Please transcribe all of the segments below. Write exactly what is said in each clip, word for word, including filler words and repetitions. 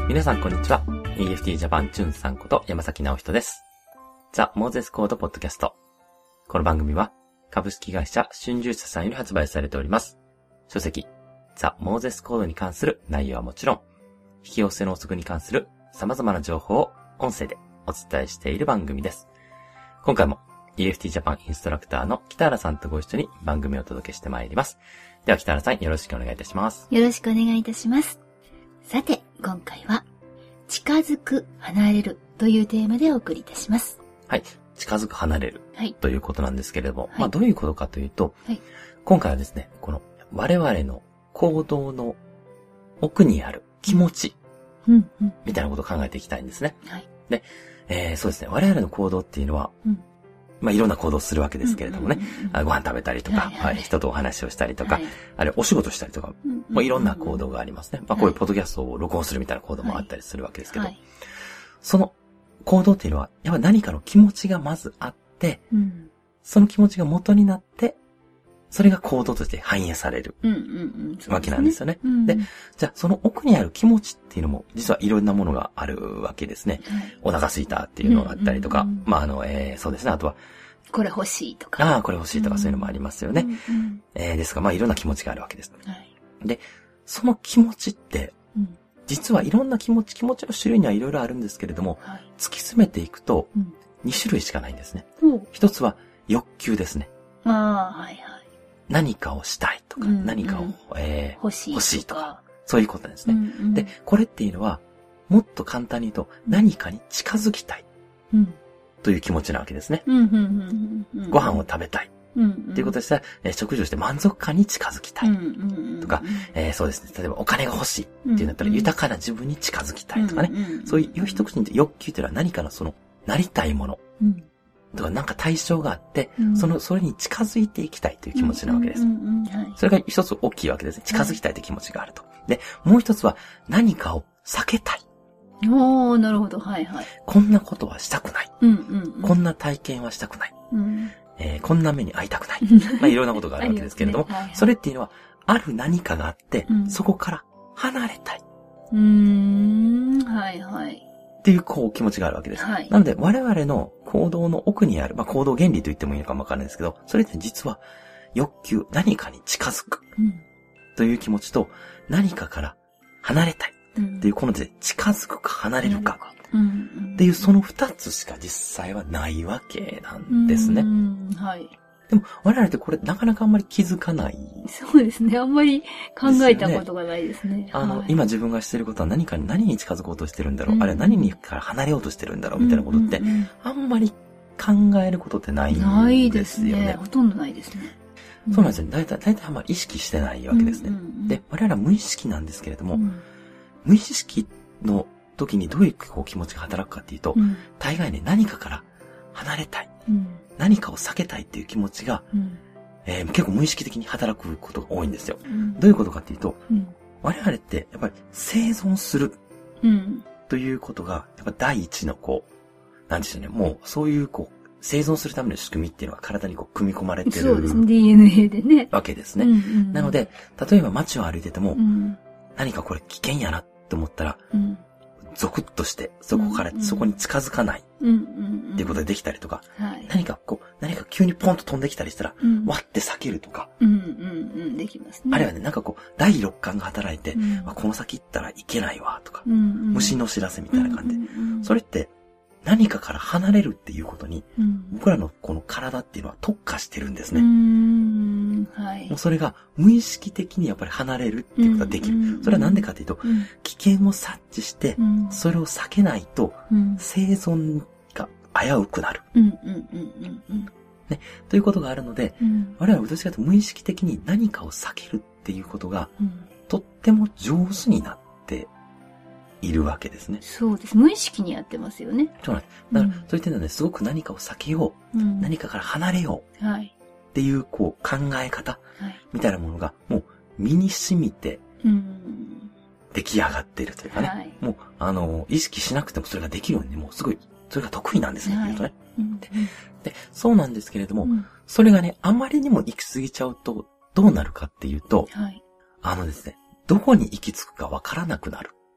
皆さんこんにちは。イーエフティー ジャパンチュンさんこと山崎直人です。ザ・モーゼスコードポッドキャスト。この番組は株式会社春秋社さんより発売されております。書籍、ザ・モーゼスコードに関する内容はもちろん、引き寄せの法則に関する様々な情報を音声でお伝えしている番組です。今回も イーエフティー ジャパンインストラクターの北原さんとご一緒に番組をお届けしてまいります。では北原さんよろしくお願いいたします。 よろしくお願いいたします。さて、今回は、近づく、離れるというテーマでお送りいたします。 はい。近づく、離れる。はい。ということなんですけれども、はい、まあどういうことかというと、はい、今回はですね、この我々の行動の奥にある気持ち、うんうん、みたいなことを考えていきたいんですね。はい。で、えー、そうですね、我々の行動っていうのは、うんまあ、いろんな行動をするわけですけれどもね。うんうんうん、ご飯食べたりとか、はいはいはい、人とお話をしたりとか、はい、あるいはお仕事したりとか、うんうんうん、もういろんな行動がありますね。まあ、こういうポッドキャストを録音するみたいな行動もあったりするわけですけど、はいはい、その行動っていうのは、やっぱり何かの気持ちがまずあって、うん、その気持ちが元になって、それが行動として反映されるわけなんですよね。うんうんうん、で、じゃあその奥にある気持ちっていうのも実はいろんなものがあるわけですね。はい、お腹空いたっていうのがあったりとか、うんうんうん、まああの、えー、そうですね。あとはこれ欲しいとか。 ああ、これ欲しいとかそういうのもありますよね。うんうんえー、ですがまあいろんな気持ちがあるわけです。はい、で、その気持ちって、うん、実はいろんな気持ち、気持ちの種類にはいろいろあるんですけれども、はい、突き詰めていくとに種類しかないんですね。うん、一つは欲求ですね。 ああ、はいはい。 何かをしたいとか、うんうん、何かを、えー、 欲しい欲しいとか、そういうことですね、うんうん。で、これっていうのは、もっと簡単に言うと、何かに近づきたい、うん、という気持ちなわけですね。うんうんうんうん、ご飯を食べたい、うんうん、ということでしたら、えー、食事をして満足感に近づきたい、うんうん、とか、えー、そうですね。例えばお金が欲しいっていうんだったら、豊かな自分に近づきたいとかね。うんうん、そういう一口に欲求というのは何かのその、なりたいもの。うんとかなんか対象があって、うん、その、それに近づいていきたいという気持ちなわけです。うんうんうんはい、それが一つ大きいわけですね。近づきたいという気持ちがあると。はい、で、もう一つは何かを避けたい。 おー、なるほど。はいはい。 こんなことはしたくない。うんうんうん、こんな体験はしたくない。うんえー、こんな目に遭いたくない。まあいろんなことがあるわけですけれども、ねはいはい、それっていうのは、ある何かがあって、うん、そこから離れたい。 うーん、はいはい。 っていうこう気持ちがあるわけです。はい、なので我々の行動の奥にある、まあ行動原理と言ってもいいのかもわからないですけど、それって実は欲求、何かに近づく、うん、という気持ちと何かから離れたいっていうこので近づくか離れるかっていうその二つしか実際はないわけなんですね。うんはい。でも我々ってこれなかなかあんまり気づかない。 そうですね。あんまり考えたことがないですね。 あの、はい、今自分がしていることは何かに何に近づこうとしてるんだろう、うん、あるいは何にから離れようとしてるんだろうみたいなことって、うんうんうん、あんまり考えることってないんですよね。ないですね。 ほとんどないですね。 うん、そうなんですよね。だいたい、だいたいあんまり意識してないわけですね。うんうんうん、で、我々は無意識なんですけれども、うん、無意識の時にどういうこう気持ちが働くかっていうと、うん、大概ね、何かから離れたい。うん何かを避けたいっていう気持ちが、うんえー、結構無意識的に働くことが多いんですよ。うん、どういうことかっていうと、うん、我々ってやっぱり生存するということがやっぱ第一のこう、なんでしょうね、もうそういうこう、生存するための仕組みっていうのは体にこう組み込まれてる。 そうですね、ディーエヌエー でね。 わけですね。うんうん、なので、例えば街を歩いてても、うん、何かこれ危険やなって思ったら、うんゾクッとして、そこから、うんうん、そこに近づかない。っていうことでできたりとか、うんうんうん、何かこう、何か急にポンと飛んできたりしたら、うん、割って避けるとか、 うんうんうん、できますね。 あるいはね、なんかこう、第六感が働いて、うん、この先行ったらいけないわ、とか、うんうん、虫の知らせみたいな感じで、うんうんうん、それって何かから離れるっていうことに、うん、僕らのこの体っていうのは特化してるんですね。うんはい、もうそれが無意識的にやっぱり離れるっていうことができる。うんうんうん、それはなんでかというと、うん、危険を察知して、うん、それを避けないと、うん、生存が危うくなる。うんうんうんうんうんね、ということがあるので、うん、我々はどちらかというと無意識的に何かを避けるっていうことが、うん、とっても上手になっているわけですね。 そうです。無意識にやってますよね。 そうなんです。だから、うん、そういったのですごく何かを避けよう、うん、何かから離れよう、はい、っていうこう考え方みたいなものがもう身に染みて出来上がっているというかね、はい、もうあの意識しなくてもそれができるようにもうすごいそれが得意なんですね、はい、言うとね、うん、で。で、そうなんですけれども、うん、それがねあまりにも行き過ぎちゃうとどうなるかっていうと、はい、あのですねどこに行き着くかわからなくなる。っ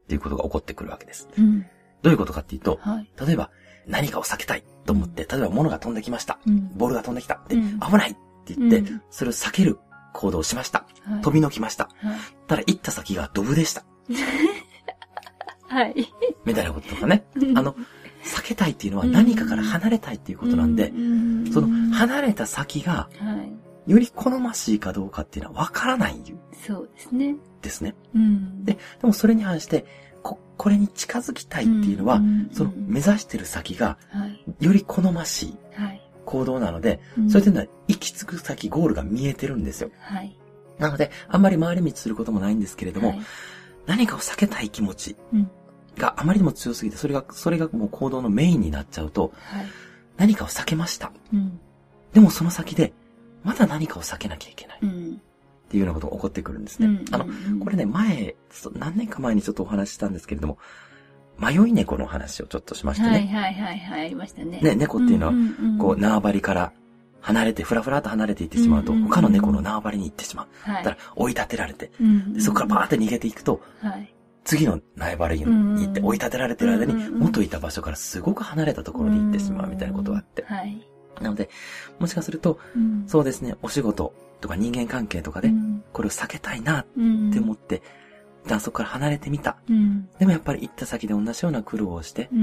っていうことが起こってくるわけです。 うん、 どういうことかっていうと、 はい、 例えば何かを避けたいと思って、例えば物が飛んできました。 うん、 ボールが飛んできた。で、 うん、 危ないって言って、 うん、 それを避ける行動をしました。 はい、 飛びのきました。 はい、 ただ行った先がドブでした。 はい。 みたいなこととかね。あの、避けたいっていうのは何かから離れたいっていうことなんで、その離れた先が、より好ましいかどうかっていうのは分からない。 そうですね。 ですね。 うん、 で、でもそれに反して、こ、これに近づきたいっていうのは、うん、その目指してる先が、より好ましい行動なので、はい、それというのは行き着く先、ゴールが見えてるんですよ。 はい、 なので、あんまり回り道することもないんですけれども、はい、何かを避けたい気持ちがあまりにも強すぎて、それが、それがもう行動のメインになっちゃうと、はい、何かを避けました。 うん、 でもその先で、まだ何かを避けなきゃいけない。 うん、 っていうようなことが起こってくるんですね。 うん、 あの、これね、前、何年か前にちょっとお話ししたんですけれども、迷い猫の話をちょっとしましたね。 はいはいはいはい、ありましたね。 ね、猫っていうのは、こう、縄張りから離れて、ふらふらと離れていってしまうと、他の猫の縄張りに行ってしまう。はい、だから追い立てられて、でそこからバーって逃げていくと、はい、次の縄張りに行って追い立てられてる間に、元いた場所からすごく離れたところに行ってしまうみたいなことがあって。 はい、 なので、もしかすると、そうですね、お仕事とか人間関係とかで、これを避けたいなって思って、一旦そこから離れてみた。 うん、 でもやっぱり行った先で同じような苦労をして、 うん、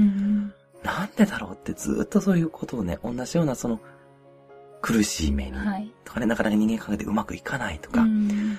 なんでだろうってずっとそういうことをね、同じようなその苦しい目に、はい、とかね、なかなか人間関係でうまくいかないとか、うん、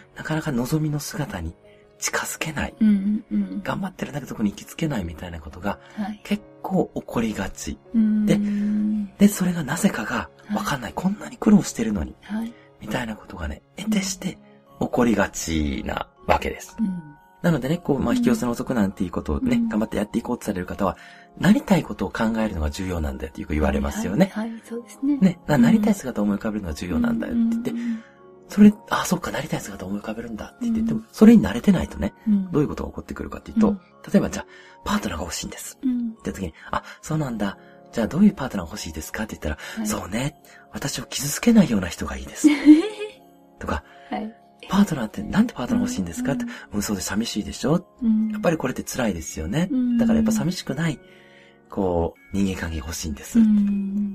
なかなか望みの姿に近づけない、 うんうん、 頑張ってるんだけどそこに行きつけないみたいなことが、 はい、 結構起こりがち、 うん、 で、で、それがなぜかがわかんない、はい、こんなに苦労してるのに、 はい、 みたいなことがね、得てして起こりがちなわけです。 うん、 なのでね、こう、まあ、引き寄せの遅くなんていうことをね、うん、頑張ってやっていこうとされる方は、なりたいことを考えるのが重要なんだよってよく言われますよね。 はい、はい、そうですね。 ね、なりたい姿を思い浮かべるのが重要なんだよって言って、うん、それ、あ、そっか、なりたい姿を思い浮かべるんだって言って、うん、でも、それに慣れてないとね、うん、どういうことが起こってくるかっていうと、うん、例えば、じゃあ、パートナーが欲しいんです。 うん、 って時に、あ、そうなんだ。じゃあ、どういうパートナーが欲しいですかって言ったら、はい、そうね、私を傷つけないような人がいいです。とか、 はい、 パートナーってなんでパートナー欲しいんですかって、うん、そうで寂しいでしょ、 うん、 やっぱりこれって辛いですよね、 うん。 だからやっぱ寂しくない、こう、人間関係欲しいんです。 うん、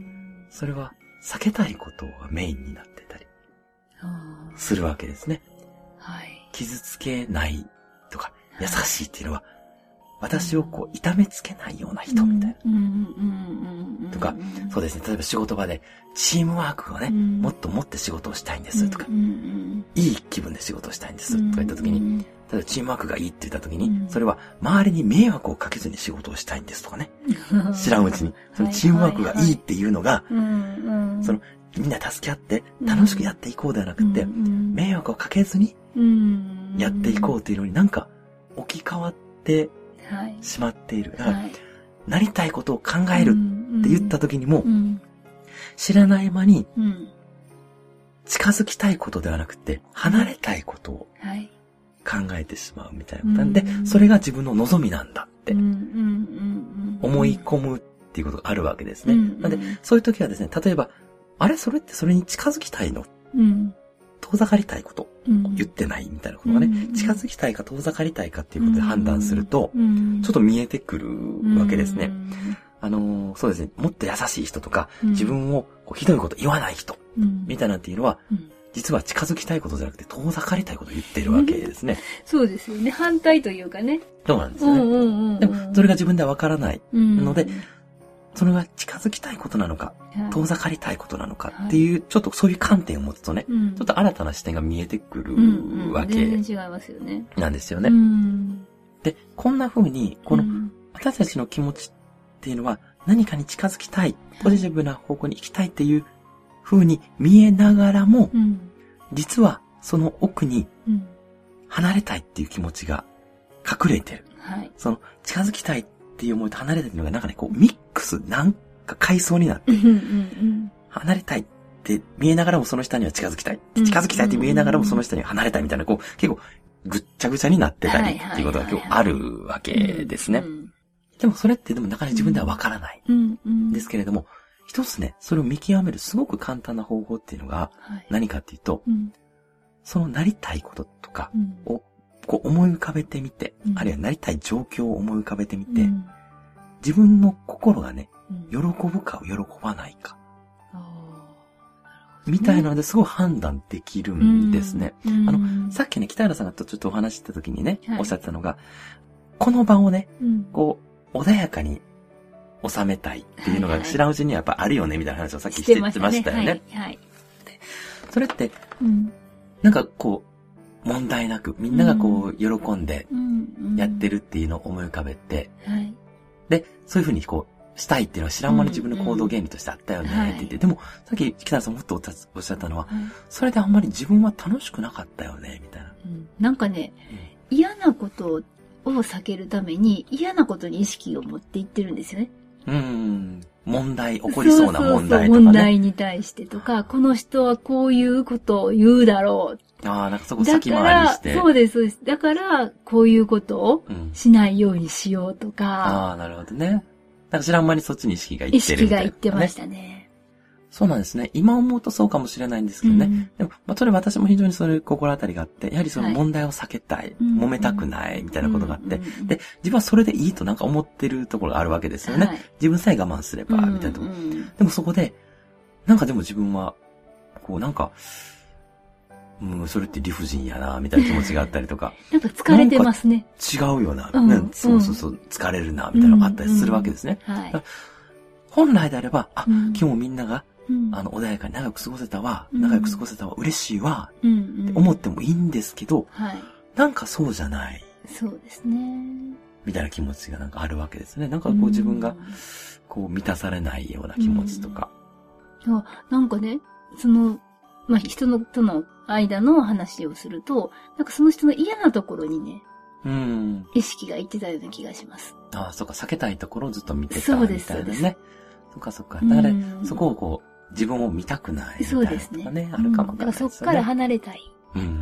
それは避けたいことがメインになってたりするわけですね。 はい、 傷つけないとか、優しいっていうのは、私をこう、痛めつけないような人みたいな。とか、そうですね、例えば仕事場で、チームワークをね、もっともって仕事をしたいんですとか、いい気分で仕事をしたいんですとか言った時に、例えばチームワークがいいって言った時に、それは周りに迷惑をかけずに仕事をしたいんですとかね。知らんうちに、そのチームワークがいいっていうのが、その、みんな助け合って楽しくやっていこうではなくて、迷惑をかけずにやっていこうっていうのになんか置き換わってしまっている。だから、なりたいことを考えるって言った時にも、知らない間に近づきたいことではなくて、離れたいことを考えてしまうみたいなことなんで、それが自分の望みなんだって思い込むっていうことがあるわけですね。なんで、そういう時はですね、例えば、あれそれってそれに近づきたいの、 うん、 遠ざかりたいことを言ってないみたいなことがね、うん、近づきたいか遠ざかりたいかっていうことで判断すると、うん、ちょっと見えてくるわけですね。うん、あのー、そうですね、もっと優しい人とか、うん、自分をこうひどいこと言わない人、うん、みたいなっていうのは、うん、実は近づきたいことじゃなくて遠ざかりたいことを言っているわけですね。 そうですよね。反対というかね。 そうなんですよね。うんうんうんうん、でも、それが自分ではわからないので、うん、それが近づきたいことなのか、遠ざかりたいことなのかっていう、はい、ちょっとそういう観点を持つとね、うん、ちょっと新たな視点が見えてくるわけ、うんうん、 全然違いますよね。 なんですよね。 うん、 で、こんな風に、この私たちの気持ちっていうのは何かに近づきたい、ポジティブな方向に行きたいっていう風に見えながらも、 うん、 実はその奥に離れたいっていう気持ちが隠れてる。 はい、 その近づきたいっていう思いと離れてるのがなんかね、こうミックス、なんか階層になって、 うんうんうん、 離れたいって見えながらもその下には近づきたい。近づきたいって見えながらもその下には離れたいみたいな、こう結構ぐっちゃぐちゃになってたりっていうことが今日あるわけですね。でもそれってでもなかなか自分ではわからないんですけれども、一つね、それを見極めるすごく簡単な方法っていうのが何かっていうと、 はいうん、 そのなりたいこととかをこう思い浮かべてみて、うん、あるいはなりたい状況を思い浮かべてみて、うん、自分の心がね、喜ぶか喜ばないか。みたいなのですごい判断できるんですね。うん、あの、さっきね、北原さんがとちょっとお話しした時にね、はい、おっしゃってたのが、この場をね、うん、こう、穏やかに収めたいっていうのが知らんうちにはやっぱあるよね、みたいな話をさっきしてましたよね。はいはい、でそれって、うん、なんかこう、問題なく、みんながこう、喜んでやってるっていうのを思い浮かべて、はい、で、そういうふうにこう、したいっていうのは知らん間に自分の行動原理としてあったよねって言って、うんうん、でも、さっき北原さんもっとおっしゃったのは、はい、それであんまり自分は楽しくなかったよね、みたいな。 うん、なんかね、うん、嫌なことを避けるために嫌なことに意識を持っていってるんですよね。 うん。問題、起こりそうな問題とかね。そうそうそう、 問題に対してとか、この人はこういうことを言うだろう。 ああ、なんかそこ先回りして。 そうです、そうです。だから、こういうことをしないようにしようとか。うん、 ああ、なるほどね。なんか知らん間にそっちに意識がいってるみたいな、ね。 意識がいってましたね。 そうなんですね。今思うとそうかもしれないんですけどね。うん、でも、まあ、それ私も非常にそういう心当たりがあって、やはりその問題を避けたい、はい、揉めたくないみたいなことがあって、うんうん、で、自分はそれでいいとなんか思ってるところがあるわけですよね。はい、自分さえ我慢すれば、みたいなところ、うんうん。でもそこで、なんかでも自分は、こうなんか、うん、それって理不尽やな、みたいな気持ちがあったりとか。 なんか疲れてますね。 違うよな、うん、そうそうそう、疲れるな、みたいなのがあったりするわけですね。うんうん、はい、本来であれば、あ、うん、今日もみんなが、うん、あの、穏やかに長く過ごせたわ、うん、仲良く過ごせたわ、嬉しいわ、うん、って思ってもいいんですけど、はい、なんかそうじゃない。 そうですね。 みたいな気持ちがなんかあるわけですね。なんかこう自分が、こう満たされないような気持ちとか。 うん、なんかね、その、まあ、人のとの間の話をすると、なんかその人の嫌なところにね、うん、意識がいってたような気がします。 ああ、そうか、避けたいところをずっと見てたみたいなね。そうです、そうです。そっかそっか。だから、そこをこう、自分を見たくないみたいなとかね、そうですね、あるかもわかんないですよね。だからそっから離れたい。 うんうんうん。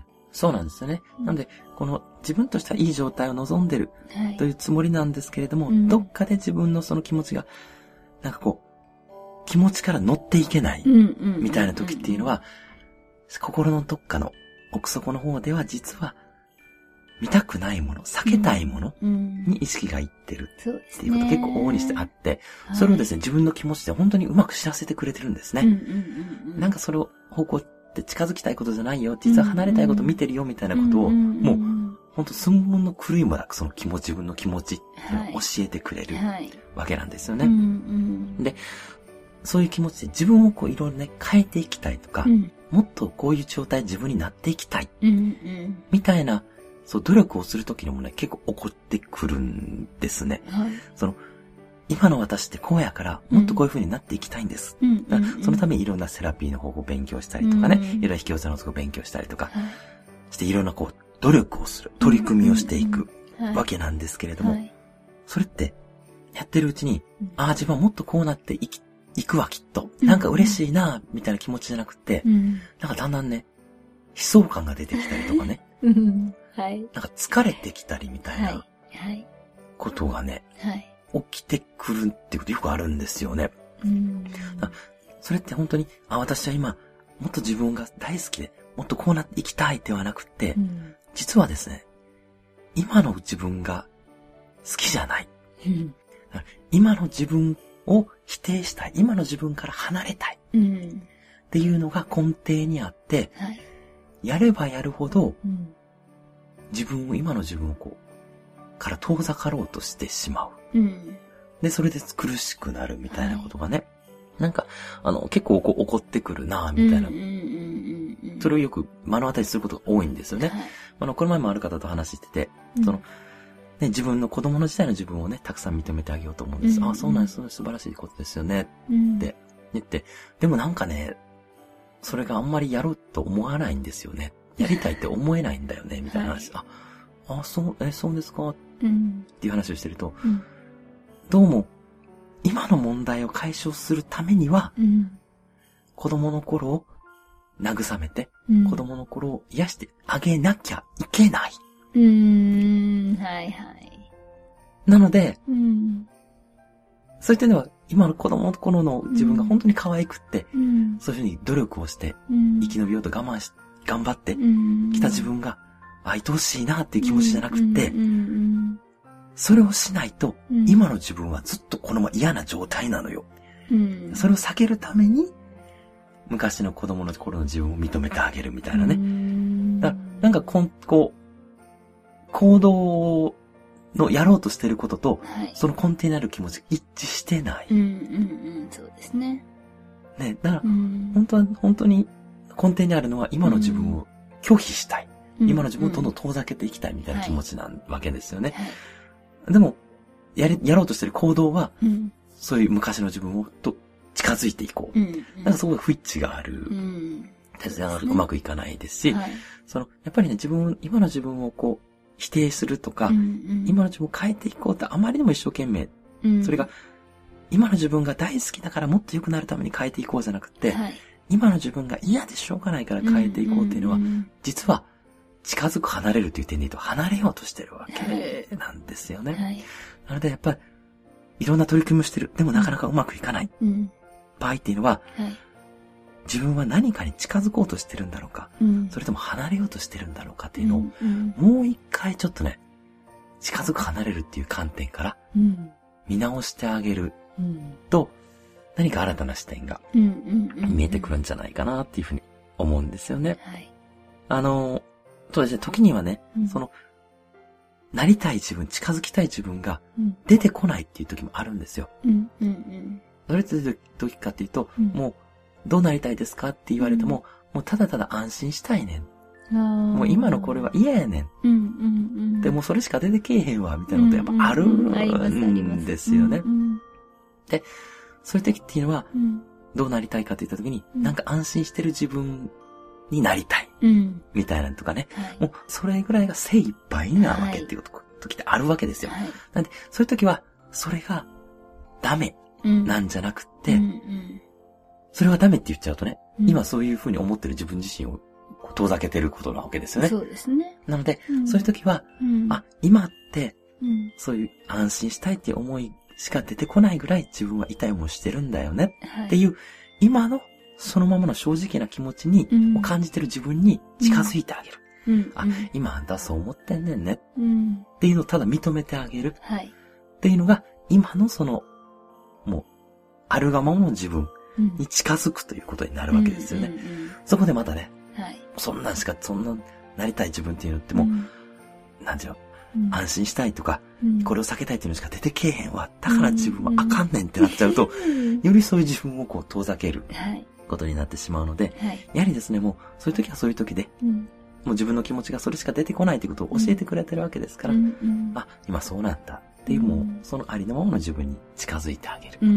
そうなんですよね。うん、なので、この自分としてはいい状態を望んでるというつもりなんですけれども、はい、どっかで自分のその気持ちが、なんかこう、気持ちから乗っていけないみたいな時っていうのは、心のどっかの奥底の方では実は、見たくないもの、避けたいものに意識がいってるっていうこと結構往々にしてあって、それをですね、自分の気持ちで本当にうまく知らせてくれてるんですね。なんかそれを方向って近づきたいことじゃないよ、実は離れたいこと見てるよみたいなことを、もう本当寸分の狂いもなくその気持ち、自分の気持ちって教えてくれるわけなんですよね。で、そういう気持ちで自分をこういろいろね、変えていきたいとか、もっとこういう状態自分になっていきたい、みたいな、そう、努力をするときにもね、結構起こってくるんですね。はい、その、今の私ってこうやから、もっとこういう風になっていきたいんです。うん、そのためにいろんなセラピーの方法を勉強したりとかね、うん、いろんな引き寄せの方法を勉強したりとか、はい、していろんなこう、努力をする、取り組みをしていくわけなんですけれども、はい、それって、やってるうちに、うん、ああ、自分はもっとこうなっていき、いくわ、きっと。なんか嬉しいな、みたいな気持ちじゃなくて、うん、なんかだんだんね、悲壮感が出てきたりとかね、うんはい。なんか疲れてきたりみたいな、はい。はい。ことがね、はい。起きてくるっていうことよくあるんですよね。うん。それって本当に、あ、私は今、もっと自分が大好きで、もっとこうなっていきたいではなくて、うん、実はですね、今の自分が好きじゃない。うん、今の自分を否定したい。今の自分から離れたい。うん、っていうのが根底にあって、はい、やればやるほど、うん自分を、今の自分をこう、から遠ざかろうとしてしまう。うん、で、それで苦しくなるみたいなことがね、はい、なんか、あの、結構こう起こってくるなみたいな。それをよく目の当たりすることが多いんですよね。はい、あの、この前もある方と話してて、うん、その、ね、自分の子供の時代の自分をね、たくさん認めてあげようと思うんです。うん、あ、そうなんです、素晴らしいことですよね、うん、って言って、でもなんかね、それがあんまりやろうと思わないんですよね。やりたいって思えないんだよね、みたいな話。はい、あ、あ、そう、え、そうですか、うん、っていう話をしてると、うん、どうも、今の問題を解消するためには、うん、子供の頃を慰めて、うん、子供の頃を癒してあげなきゃいけない。うーん、はいはい。なので、うん、そういったのは、今の子供の頃の自分が本当に可愛くって、うん、そういうふうに努力をして、生き延びようと我慢して、頑張ってきた自分が、 愛おしいなっていう気持ちじゃなくって、それをしないと、うん、今の自分はずっとこのまま嫌な状態なのよ。うん、それを避けるために、昔の子供の頃の自分を認めてあげるみたいなね。うん、だなんかこん、こう、行動のやろうとしてることと、はい、その根底にある気持ちが一致してない。うんうんうん、 そうですね。 ね、だから、うん、本当は、本当に根底にあるのは今の自分を拒否したい。うん、今の自分をどんどん遠ざけていきたいみたいな気持ちなわけですよね。はいはい、でも、やれ、やろうとしてる行動は、うん、そういう昔の自分をと近づいていこう。うんうん、なんかそこが不一致がある。うん、うまくいかないですし、はい、その、やっぱりね、自分、今の自分をこう、否定するとか、うんうん、今の自分を変えていこうってあまりにも一生懸命、うん、それが、今の自分が大好きだからもっと良くなるために変えていこうじゃなくて、はい、今の自分が嫌でしょうがないから変えていこうっていうのは、うんうんうん、実は、近づく離れるという点で言うと離れようとしてるわけなんですよね。はい、なのでやっぱりいろんな取り組みをしてる。でもなかなかうまくいかない。うん、場合っていうのは、はい、自分は何かに近づこうとしてるんだろうか、うん、それとも離れようとしてるんだろうかっていうのを、うんうん、もう一回ちょっとね、近づく離れるっていう観点から見直してあげると、うん、何か新たな視点が見えてくるんじゃないかなっていうふうに思うんですよね。はい、あの、そうですね、時にはね、うん、その、なりたい自分、近づきたい自分が出てこないっていう時もあるんですよ。うんうんうん、どれって時かっていうと、うん、もう、どうなりたいですかって言われても、うん、もうただただ安心したいねん。もう今のこれは嫌やねん。うんうんうん、でもそれしか出てけえへんわ、みたいなことやっぱあるんですよね。で、そういう時っていうのは、うん、どうなりたいかって言った時に、うん、なんか安心してる自分になりたい。うん、みたいなのとかね、はい。もうそれぐらいが精一杯なわけっていう時ってあるわけですよ。はい、なんで、そういう時は、それがダメなんじゃなくて、うんうん、それはダメって言っちゃうとね、うん、今そういうふうに思ってる自分自身を遠ざけてることなわけですよね。 そうですね。 なので、うん、そういう時は、うん、あ、今って、うん、そういう安心したいっていう思いしか出てこないぐらい自分は痛い思いしてるんだよね、はい、っていう、今のそのままの正直な気持ちに、うん、を感じてる自分に近づいてあげる。うん、あ、うん、今あんたそう思ってんねんね、うん。っていうのをただ認めてあげる。はい、っていうのが、今のその、もう、あるがままの自分に近づくということになるわけですよね。うんうんうん、そこでまたね、はい、そんなんしか、そんな、なりたい自分っていうのってもう、うん、なんていうの、うん、安心したいとか、うん、これを避けたいっていうのしか出てけえへんわ。だから自分はあかんねんってなっちゃうと、うん、よりそういう自分をこう遠ざける。はいことになってしまうので、はい、やはりですね、もう、そういう時はそういう時で、うん、もう自分の気持ちがそれしか出てこないということを教えてくれてるわけですから、うんうん、あ、今そうなんだっていう、もう、そのありのままの自分に近づいてあげる。うん、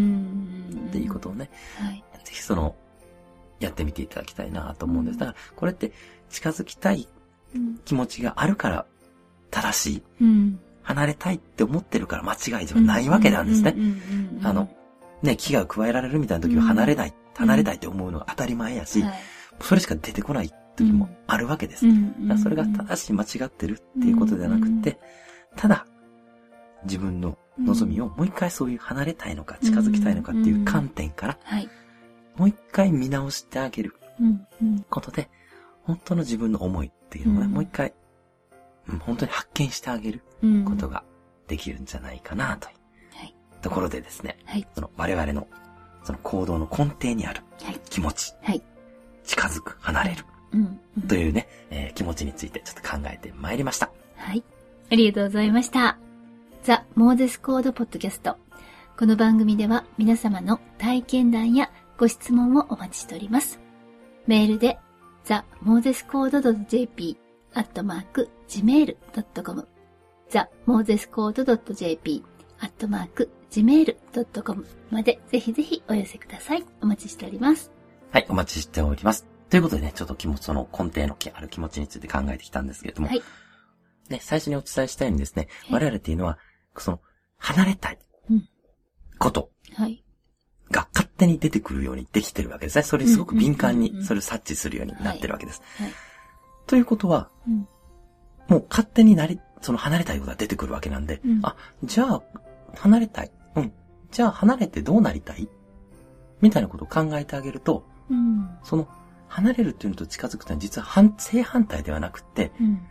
っていうことをね、はい、ぜひその、やってみていただきたいなと思うんです。だから、これって近づきたい気持ちがあるから正しい。うん、離れたいって思ってるから間違いではないわけなんですね。あの、ね、危害を加えられるみたいな時は離れない。うん離れたいって思うのが当たり前やし、うんはい、それしか出てこない時もあるわけです。うん、だからそれが正しい間違ってるっていうことではなくて、うん、ただ、自分の望みをもう一回そういう離れたいのか近づきたいのかっていう観点から、うんはい、もう一回見直してあげることで、本当の自分の思いっていうのをね、もう一回、うん、本当に発見してあげることができるんじゃないかなというところでですね、はい、その我々のその行動の根底にある気持ち、はい、近づく、離れる、うんうん、というね、えー、気持ちについてちょっと考えてまいりました。 はい。ありがとうございました。ザ・モーゼスコードポッドキャスト。この番組では皆様の体験談やご質問をお待ちしております。メールで ザ・モーゼスコード ドット ジェーピー アットマーク ジメール ドット コム ザ・モーゼスコード ドット ジェーピー アットマーク ジメール ドット コム までぜひぜひお寄せください。お待ちしております。 はい、お待ちしております。ということでね、ちょっと気持ち、その根底のある気持ちについて考えてきたんですけれども、はい。ね、最初にお伝えしたようにですね、はい、我々っていうのは、その、離れたいこと、はい。が勝手に出てくるようにできてるわけですね。それにすごく敏感に、それを察知するようになってるわけです。はい。はい、ということは、うん、もう勝手になり、その離れたいことが出てくるわけなんで、うん、あ、じゃあ、離れたい。うん。じゃあ離れてどうなりたいみたいなことを考えてあげると、うん、その離れるっていうのと近づくというのは実は反正反対ではなくて、うん、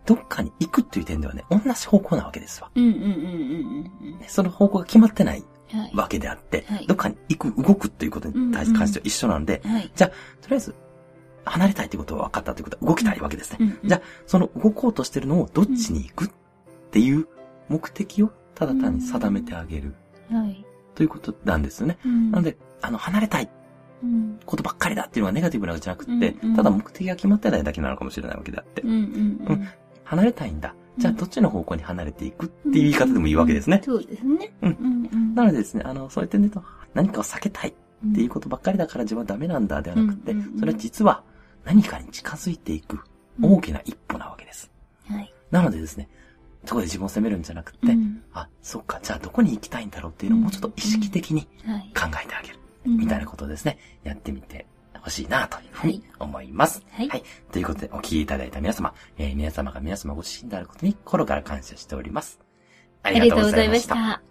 どっかに行くっていう点ではね、同じ方向なわけですわ。 うんうんうんうんうん。 その方向が決まってないわけであって、はい、どっかに行く、動くっていうことに対しては一緒なんで、うんうんはい、じゃあ、とりあえず、離れたいってことは分かったということは動きたいわけですね。うんうん、じゃあ、その動こうとしてるのをどっちに行くっていう目的をただ単に定めてあげる。うんはい、ということなんですよね。うん、なので、あの、離れたいことばっかりだっていうのはネガティブなわけじゃなくって、うんうん、ただ目的が決まってないだけなのかもしれないわけであって。うんうんうんうん、離れたいんだ。じゃあ、どっちの方向に離れていくっていう言い方でもいいわけですね。 うんうんうん、そうですね。 うんうんうん、なのでですね、あの、そういう点で言うと、何かを避けたいっていうことばっかりだから自分はダメなんだではなくて、うんうんうん、それは実は何かに近づいていく大きな一歩なわけです。うんはい、なのでですね、そこで自分を責めるんじゃなくて、うん、あ、そっか、じゃあどこに行きたいんだろうっていうのをもうちょっと意識的に考えてあげる。うんうん、みたいなことをですね、やってみてほしいなというふうに思います。はい。はい。ということで、お聞きいただいた皆様、えー、皆様が皆様ご自身であることに心から感謝しております。ありがとうございました。